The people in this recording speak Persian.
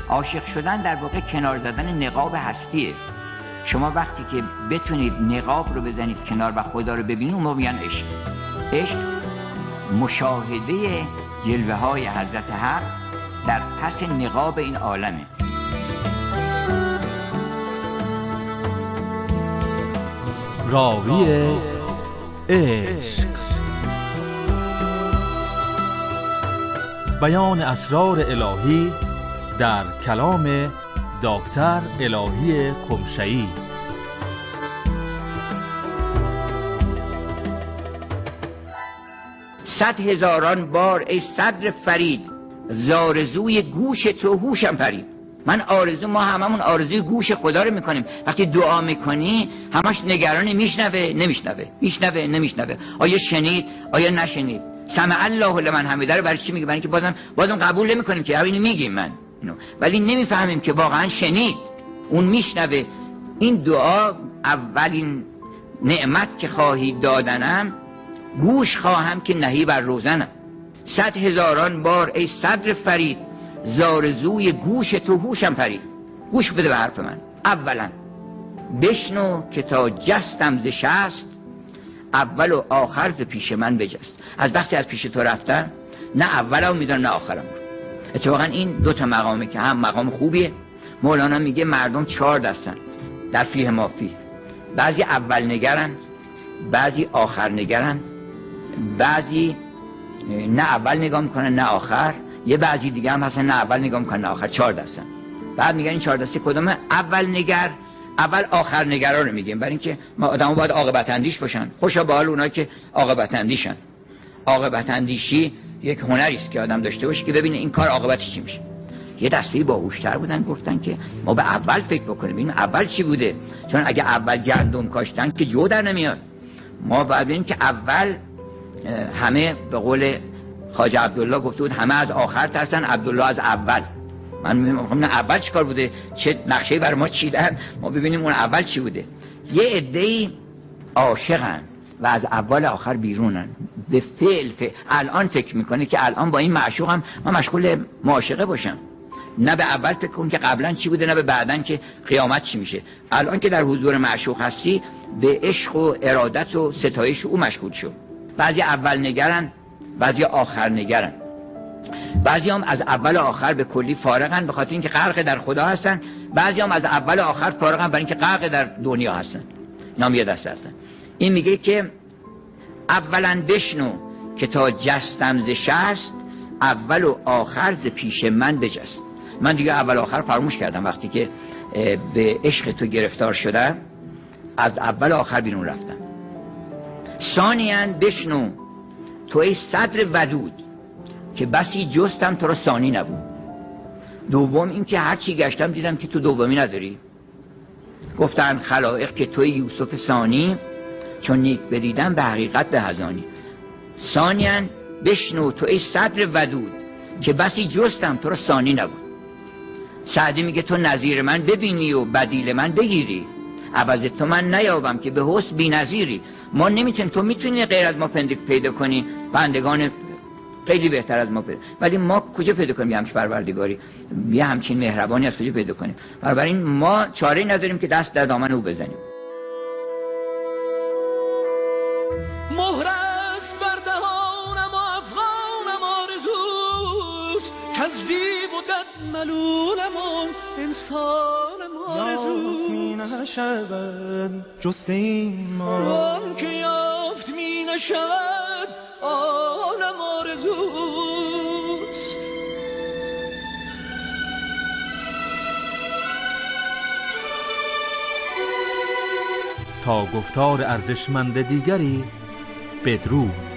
عاشق شدن در واقع کنار زدن نقاب هستیه. شما وقتی که بتونید نقاب رو بزنید کنار و خدا رو ببینید، اون موقع میگن عشق. عشق مشاهده جلوه های حضرت حق در پس نقاب این عالمه. راوی عشق، بیان اسرار الهی در کلام دکتر الهی قمشه‌ای. صد هزاران بار ای صدر فرید، زارزوی گوش تو هوشم پرید. من ما هممون آرزوی گوش خدا رو میکنیم. وقتی دعا میکنی همش نگرانی میشنوه. آیا شنید؟ آیا نشنید؟ سمع الله لمن حمیده رو برای چی میگه؟ برای اینکه بازم قبول نمیکنیم که اینو میگیم من اینو، ولی نمیفهمیم که واقعا شنید. اون میشنوه. این دعا اولین نعمت که خواهید دادنم، گوش خواهم که نهی بر روزنم. 100 هزاران بار ای صدر فرید، زارزوی گوش تو هوشم پرید. گوش بده به حرف من. اولا بشنو که تا جستم ز شست، اول و آخر ز پیش من بجست. از وقتی از پیش تو رفتم، نه اولم میدونم نه آخرم. اتفاقا این دو تا مقامه که هم مقام خوبیه. مولانا میگه مردم 4 دستن در فیه مافی. بعضی اول نگرن، بعضی آخر نگرن، بعضی نه اول نگاه میکنن نه آخر، یه بعضی دیگه هم هستن نه اول نگاه میکنن نه آخر. 4 دستن. بعد میگن این 4 دسته کدومه؟ اول آخر نگرا رو میگیم، برای اینکه ما آدمو باید عاقبت اندیش باشن. خوشا به حال اونایی که عاقبت اندیشن. عاقبت اندیشی یک هنری است که آدم داشته باشه که ببینه این کار عاقبتش چی میشه. یه دسته باهوشتر بودن، گفتن که ما به اول فکر بکنیم ببینیم اول چی بوده، چون اگه اول گندم کاشتن که جو در نمیاد. ما باید ببینیم که اول همه به قول خواجه عبدالله گفته بود همه از آخر ترسن، عبدالله از اول. من میگم اول چیکار بوده، چه نقشه‌ای برای ما چیدن، ما ببینیم اون اول چی بوده. یه عده‌ای عاشقن و از اول آخر بیرونن، به فعل الان فکر میکنه که الان با این معشوقم من مشغول معاشقه باشم. نه به اول فکر کن که قبلا چی بوده، نه به بعدن که قیامت چی میشه. الان که در حضور معشوق هستی، به عشق و ارادت و ستایش او مشغول شو. بعضی اول نگرن، بعضی آخر نگرن. بعضی هم از اول و آخر به کلی فارغن به خاطر اینکه غرق در خدا هستن. بعضی هم از اول و آخر فارغن برای اینکه غرق در دنیا هستن. اینا یه دسته هستن. این میگه که اولا بشنو که تا جستم ز شست، اول و آخر ز پیش من بجست. من دیگه اول و آخر فراموش کردم. وقتی که به عشق تو گرفتار شدم، از اول و آخر بیرون رفتم. ثانیاً بشنو تو ای صدر ودود، که بسی جستم تو را ثانی نبود. دوم این که هر چی گشتم دیدم که تو دومی نداری. گفتن خلائق که توی یوسف ثانی، چون نیک بدیدم به حقیقت به هزانی. ثانیاً بشنو تو ای صدر ودود، که بسی جستم تو را ثانی نبود. سعدی میگه تو نظیر من ببینی و بدیل من بگیری، عوض تو من نیابم که به حسن بی نظیری. ما نمیتونیم، تو میتونی غیر از ما پیدا کنی بندگان خیلی بهتر از ما پیدا، ولی ما کجا پیدا کنیم یه همچین پروردگاری، یه همچین مهربانی از کجا پیدا کنیم؟ بنابراین ما چاره‌ای نداریم که دست در دامن او بزنیم. مهر است بر دهانم و افغانم آرزوست، کز دیو و دد ملولم و انسانم آرزوست. می نشود جست این ما، آن که یافت می نشود آنم آرزوست. تا گفتار ارزشمند دیگری بدرود.